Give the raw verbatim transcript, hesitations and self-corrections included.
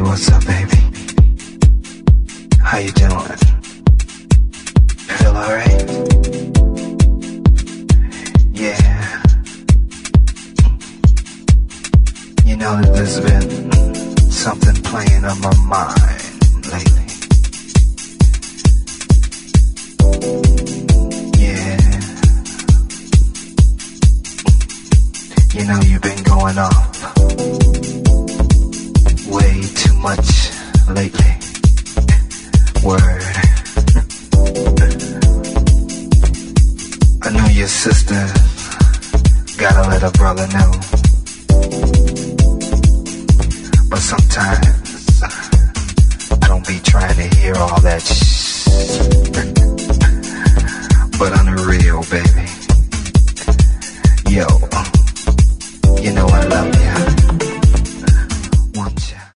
what's up, baby? How you doing? Feel alright? Yeah. You know that there's been something playing on my mind lately. Yeah. You know you've been going off way too much lately. Word. I know your sister gotta let her brother know. But sometimes I don't be trying to hear all that shh. But on the real, baby. Yo, you know I love you.